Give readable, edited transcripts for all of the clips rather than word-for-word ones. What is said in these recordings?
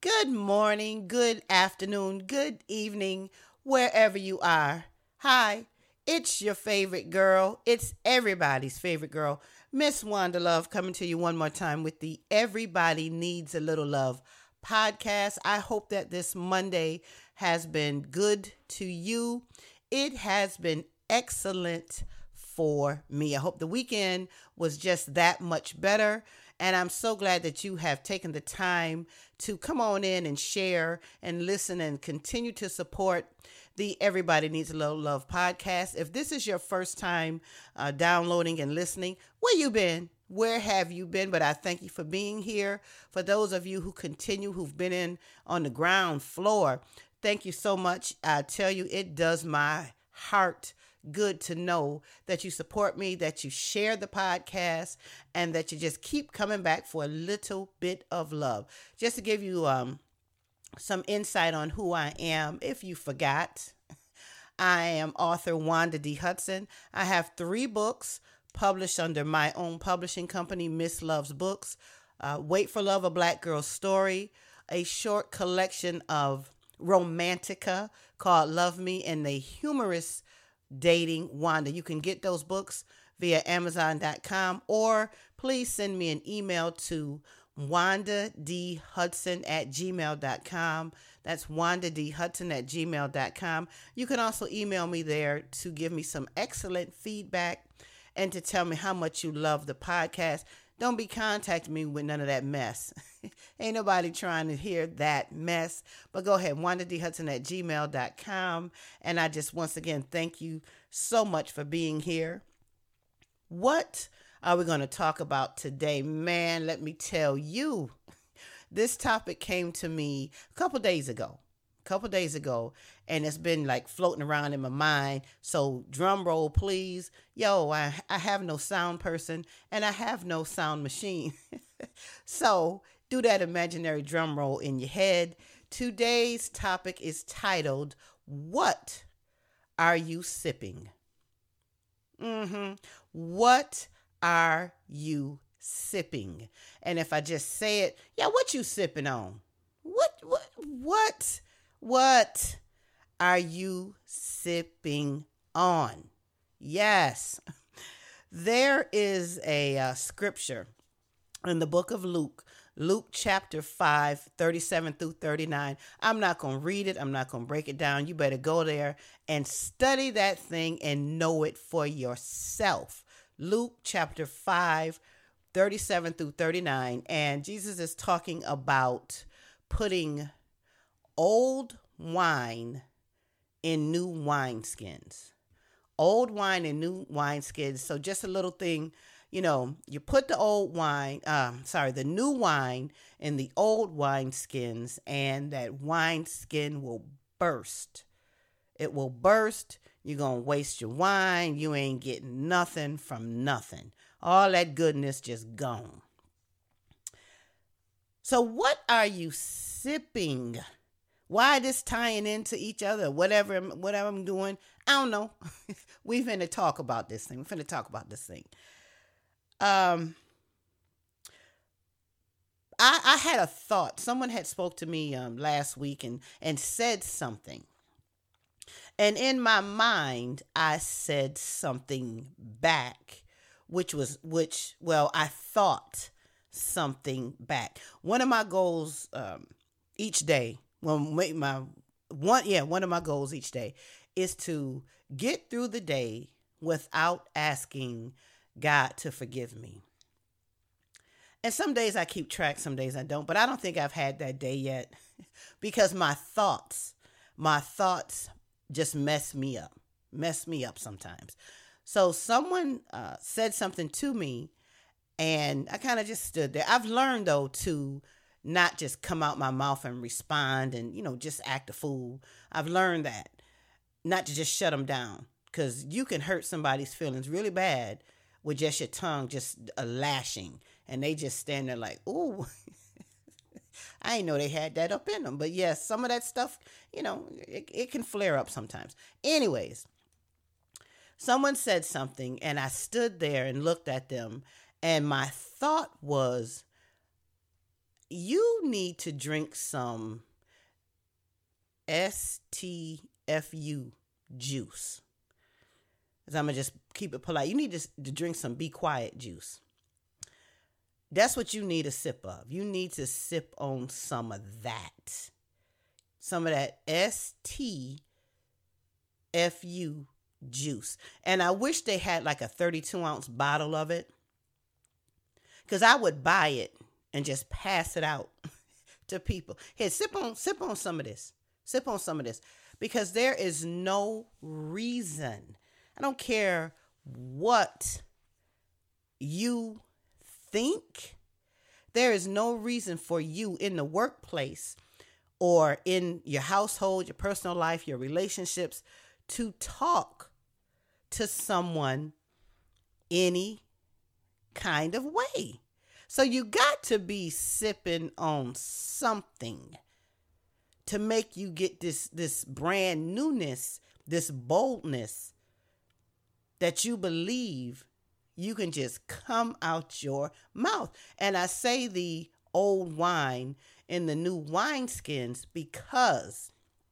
Good morning, good afternoon, good evening, wherever you are. Hi, it's your favorite girl. It's everybody's favorite girl, Miss Wanda Love, coming to you one more time with the Everybody Needs a Little Love podcast. I hope that this Monday has been good to you. It has been excellent for me. I hope the weekend was just that much better. And I'm so glad that you have taken the time to come on in and share and listen and continue to support the Everybody Needs a Little Love podcast. If this is your first time downloading and listening, where you been? Where have you been? But I thank you for being here. For those of you who continue, who've been in on the ground floor, thank you so much. I tell you, it does my heart good to know that you support me, that you share the podcast, and that you just keep coming back for a little bit of love. Just to give you some insight on who I am, if you forgot, I am author Wanda D. Hudson. I have 3 books published under my own publishing company, Miss Love's Books. Wait for Love, A Black Girl's Story, a short collection of romantica called Love Me, and the humorous Dating Wanda. You can get those books via Amazon.com, or please send me an email to wandadhudson@gmail.com. That's wandadhudson@gmail.com. You can also email me there to give me some excellent feedback and to tell me how much you love the podcast. Don't be contacting me with none of that mess. Ain't nobody trying to hear that mess. But go ahead, wandadhudson@gmail.com. And I just once again thank you so much for being here. What are we going to talk about today? Man, let me tell you, this topic came to me a couple days ago, and it's been like floating around in my mind. So drum roll, please. Yo, I have no sound person and I have no sound machine. So do that imaginary drum roll in your head. Today's topic is titled, What Are You Sipping? What are you sipping? And if I just say it, yeah, what you sipping on? What are you sipping on? Yes. There is a scripture in the book of Luke chapter 5, 37 through 39. I'm not going to read it. I'm not going to break it down. You better go there and study that thing and know it for yourself. Luke chapter 5, 37 through 39. And Jesus is talking about putting old wine in new wineskins. Old wine in new wineskins. So just a little thing, you put the the new wine in the old wineskins, and that wineskin will burst. It will burst. You're going to waste your wine. You ain't getting nothing from nothing. All that goodness just gone. So what are you sipping? Why this tying into each other? Whatever I'm doing, I don't know. We finna talk about this thing. I had a thought. Someone had spoke to me last week and said something. And in my mind, I said something back, I thought something back. One of my goals each day, one of my goals each day is to get through the day without asking God to forgive me. And some days I keep track, some days I don't, but I don't think I've had that day yet because my thoughts just mess me up sometimes. So someone said something to me and I kind of just stood there. I've learned though to not just come out my mouth and respond and, just act a fool. I've learned that not to just shut them down, because you can hurt somebody's feelings really bad with just your tongue, just a lashing, and they just stand there like, ooh, I didn't know they had that up in them. But yes, some of that stuff, it can flare up sometimes. Anyways, someone said something and I stood there and looked at them, and my thought was, you need to drink some STFU juice. So I'm going to just keep it polite. You need to drink some Be Quiet juice. That's what you need a sip of. You need to sip on some of that. Some of that STFU juice. And I wish they had like a 32-ounce bottle of it, because I would buy it and just pass it out to people. Here, sip on some of this. Sip on some of this. Because there is no reason. I don't care what you think. There is no reason for you in the workplace or in your household, your personal life, your relationships, to talk to someone any kind of way. So you got to be sipping on something to make you get this brand newness, this boldness that you believe you can just come out your mouth. And I say the old wine in the new wineskins because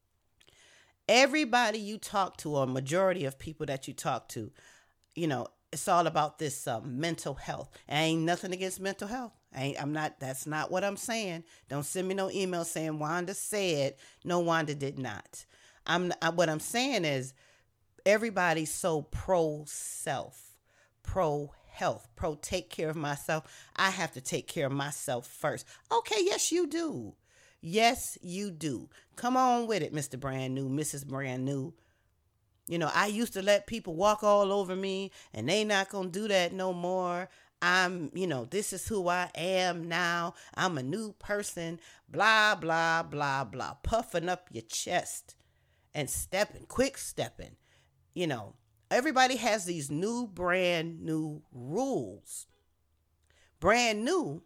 everybody you talk to, or majority of people that you talk to, it's all about this mental health. Ain't nothing against mental health. That's not what I'm saying. Don't send me no email saying Wanda said. No, Wanda did not. What I'm saying is everybody's so pro self, pro health, pro take care of myself. I have to take care of myself first. Okay, yes, you do. Yes, you do. Come on with it, Mr. Brand New, Mrs. Brand New. I used to let people walk all over me, and they not going to do that no more. This is who I am now. I'm a new person, blah, blah, blah, blah. Puffing up your chest and quick stepping. Everybody has these brand new rules. Brand new.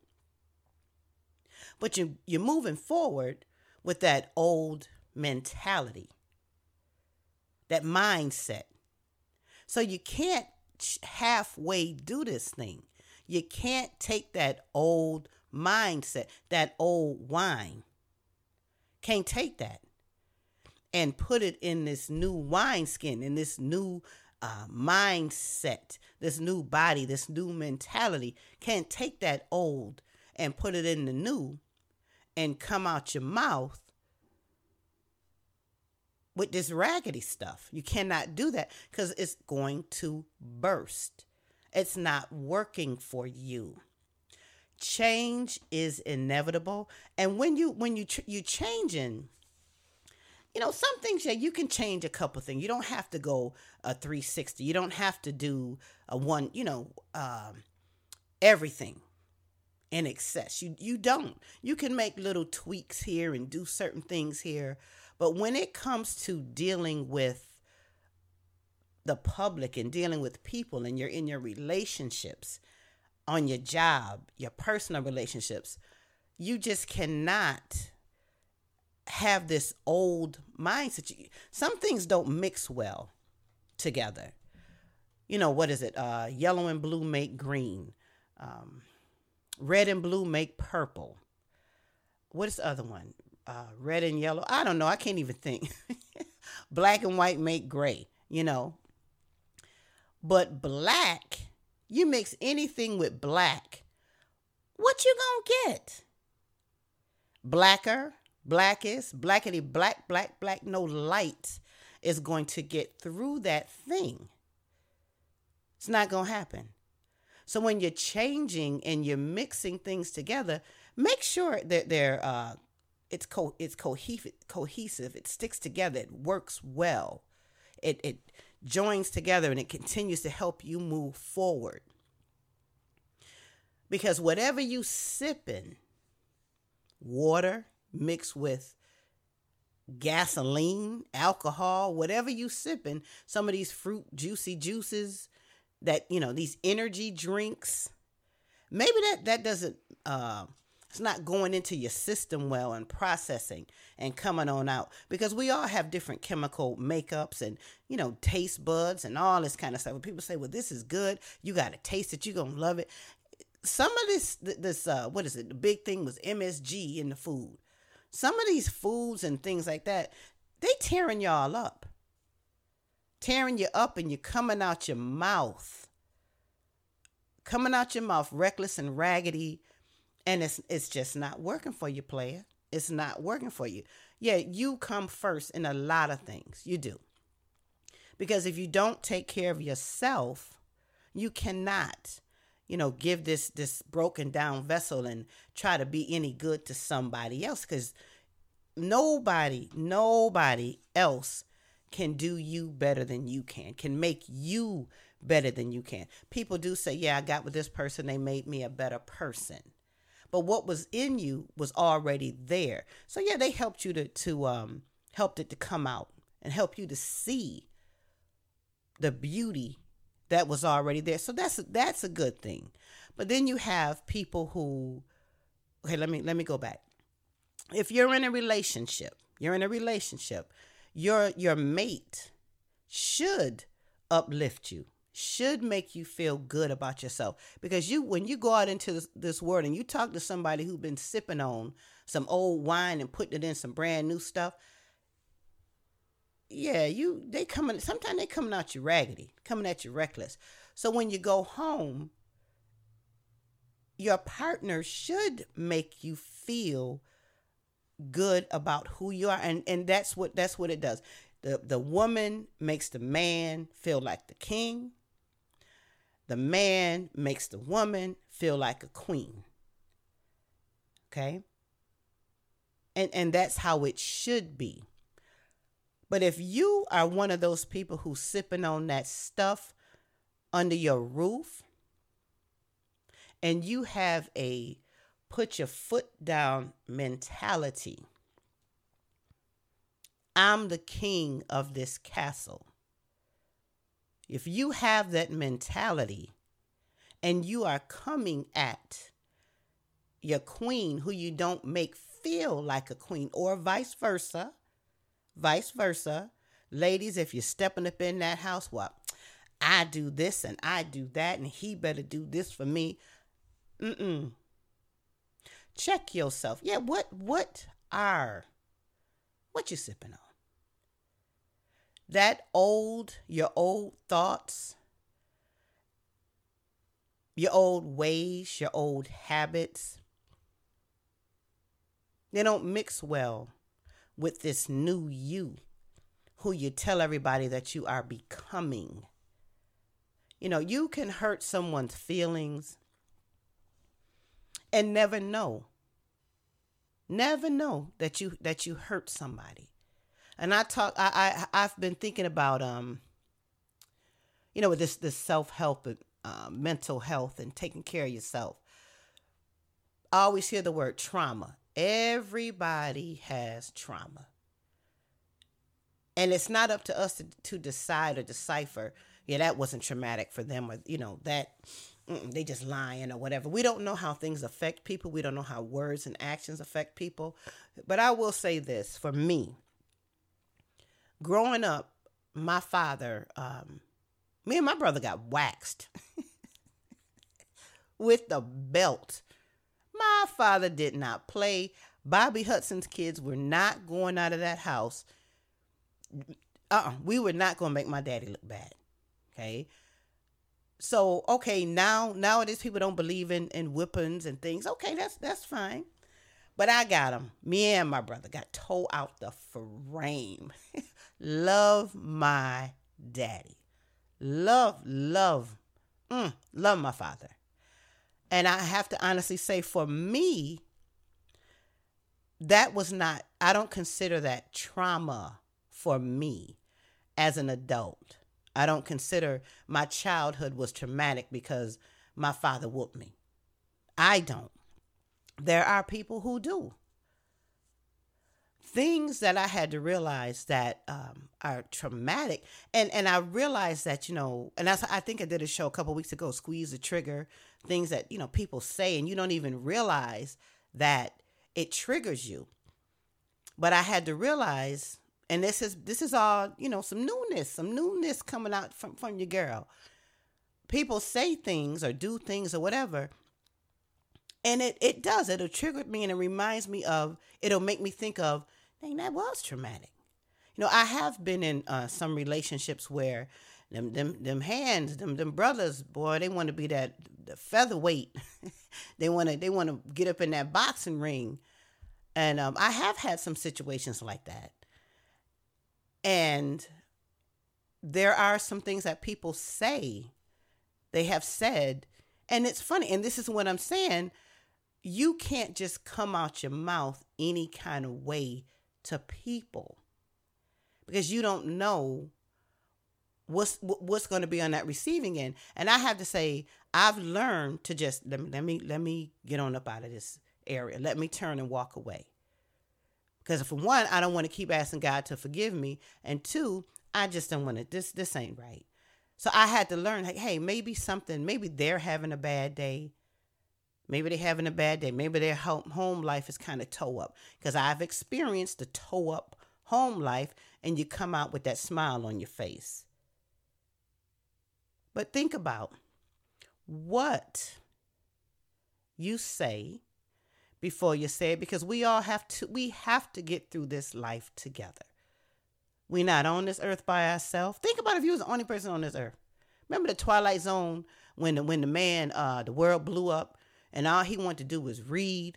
But you're moving forward with that old mentality, that mindset. So you can't halfway do this thing. You can't take that old mindset, that old wine. Can't take that and put it in this new wineskin, in this new mindset, this new body, this new mentality. Can't take that old and put it in the new and come out your mouth with this raggedy stuff. You cannot do that because it's going to burst. It's not working for you. Change is inevitable. And when you changing, some things, you can change a couple things. You don't have to go a 360. You don't have to do everything in excess. You don't. You can make little tweaks here and do certain things here. But when it comes to dealing with the public and dealing with people, and you're in your relationships, on your job, your personal relationships, you just cannot have this old mindset. Some things don't mix well together. What is it? Yellow and blue make green. Red and blue make purple. What is the other one? Red and yellow. I don't know. I can't even think. Black and white make gray, But black, you mix anything with black, what you gonna get? Blackest, blackety, black, no light is going to get through that thing. It's not gonna happen. So when you're changing and you're mixing things together, make sure that it's cohesive. It sticks together. It works well. It joins together, and it continues to help you move forward. Because whatever you sipping, water mixed with gasoline, alcohol, whatever you sipping, some of these fruit juicy juices that, these energy drinks, maybe that doesn't, it's not going into your system well and processing and coming on out, because we all have different chemical makeups and, taste buds and all this kind of stuff. When people say, well, this is good, you got to taste it, you're going to love it. some of this what is it? The big thing was MSG in the food. Some of these foods and things like that, they tearing y'all up. Tearing you up, and you're coming out your mouth. Coming out your mouth reckless and raggedy, and it's just not working for you, player. It's not working for you. Yeah, you come first in a lot of things. You do. Because if you don't take care of yourself, you cannot, give this broken down vessel and try to be any good to somebody else, because nobody else can do you better than you can make you better than you can. People do say, yeah, I got with this person, they made me a better person. But what was in you was already there. So yeah, they helped you to helped it to come out and help you to see the beauty that was already there. So that's a good thing. But then you have people who, okay, let me go back. If you're in a relationship, your mate should uplift you, should make you feel good about yourself. Because when you go out into this world and you talk to somebody who's been sipping on some old wine and putting it in some brand new stuff, yeah, sometimes they coming at you raggedy, coming at you reckless. So when you go home, your partner should make you feel good about who you are, and that's what it does. The woman makes the man feel like the king. The man makes the woman feel like a queen. Okay? And that's how it should be. But if you are one of those people who's sipping on that stuff under your roof, and you have a put your foot down mentality, I'm the king of this castle. If you have that mentality and you are coming at your queen, who you don't make feel like a queen, or vice versa, ladies, if you're stepping up in that house, well, I do this and I do that, and he better do this for me. Check yourself. Yeah, what you sipping on? Your old thoughts, your old ways, your old habits, they don't mix well with this new you, who you tell everybody that you are becoming. You can hurt someone's feelings and never know that you hurt somebody. And I've been thinking about with this self-help and mental health and taking care of yourself. I always hear the word trauma. Everybody has trauma. And it's not up to us to decide or decipher, yeah, that wasn't traumatic for them, or that they just lying or whatever. We don't know how things affect people. We don't know how words and actions affect people. But I will say this, for me, growing up, my father, me and my brother got waxed with the belt. My father did not play. Bobby Hudson's kids were not going out of that house. We were not going to make my daddy look bad. Okay. So, okay, nowadays people don't believe in whippings and things. Okay, that's fine. But I got them. Me and my brother got tore out the frame. Love my daddy. Love my father. And I have to honestly say, for me, I don't consider that trauma for me as an adult. I don't consider my childhood was traumatic because my father whooped me. I don't. There are people who do. Things that I had to realize that are traumatic. And I realized that, and I think I did a show a couple weeks ago, Squeeze the Trigger, things that, people say and you don't even realize that it triggers you. But I had to realize, and this is all, some newness coming out from your girl. People say things or do things or whatever, And it does. It'll trigger me and it reminds me of, it'll make me think of, dang, that was traumatic. I have been in some relationships where them hands, them brothers, boy, they want to be the featherweight. they want to get up in that boxing ring. And I have had some situations like that. And there are some things that people say, they have said, and it's funny. And this is what I'm saying. You can't just come out your mouth any kind of way to people, because you don't know what's going to be on that receiving end. And I have to say, I've learned to just let me get on up out of this area. Let me turn and walk away. Because for one, I don't want to keep asking God to forgive me, and two, I just don't want to. This ain't right. So I had to learn, like, hey, maybe they're having a bad day. Maybe they're having a bad day. Maybe their home life is kind of toe up. Because I've experienced the toe up home life, and you come out with that smile on your face. But think about what you say before you say it, because we have to get through this life together. We're not on this earth by ourselves. Think about if you was the only person on this earth. Remember the Twilight Zone when the man, the world blew up, and all he wanted to do was read.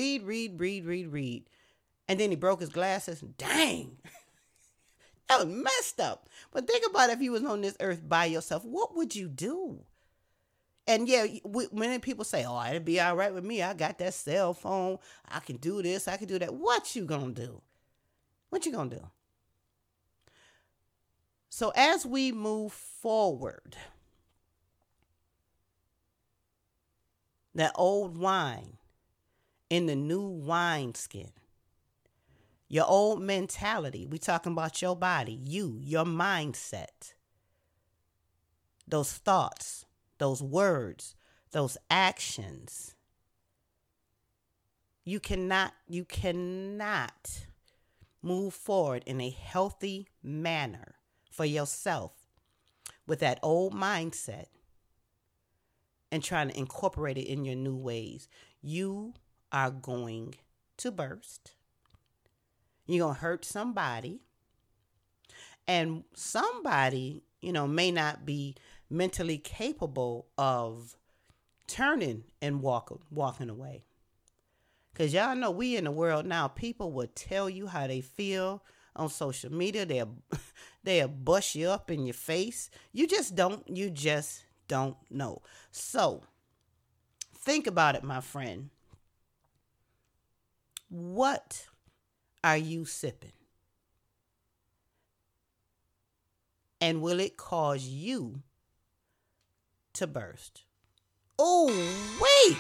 And then he broke his glasses. Dang. That was messed up. But think about if you was on this earth by yourself, what would you do? And yeah, many people say, oh, it'll be all right with me. I got that cell phone. I can do this. I can do that. What you gonna do? What you gonna do? So as we move forward, that old wine in the new wineskin, your old mentality, we talking about your body, your mindset, those thoughts, those words, those actions. You cannot move forward in a healthy manner for yourself with that old mindset and trying to incorporate it in your new ways. You are going to burst. You're going to hurt somebody. And somebody, may not be mentally capable of turning and walking away. Because y'all know we in the world now, people will tell you how they feel on social media. They'll bust you up in your face. You just don't know. So think about it, my friend. What are you sipping? And will it cause you to burst? Oh, wait.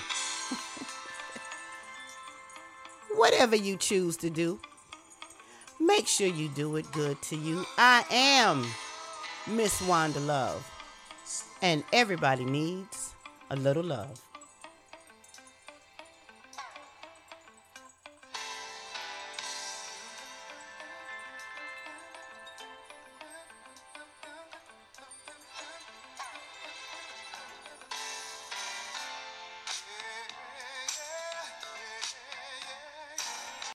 Whatever you choose to do, make sure you do it good to you. I am Miss Wanda Love, and everybody needs a little love.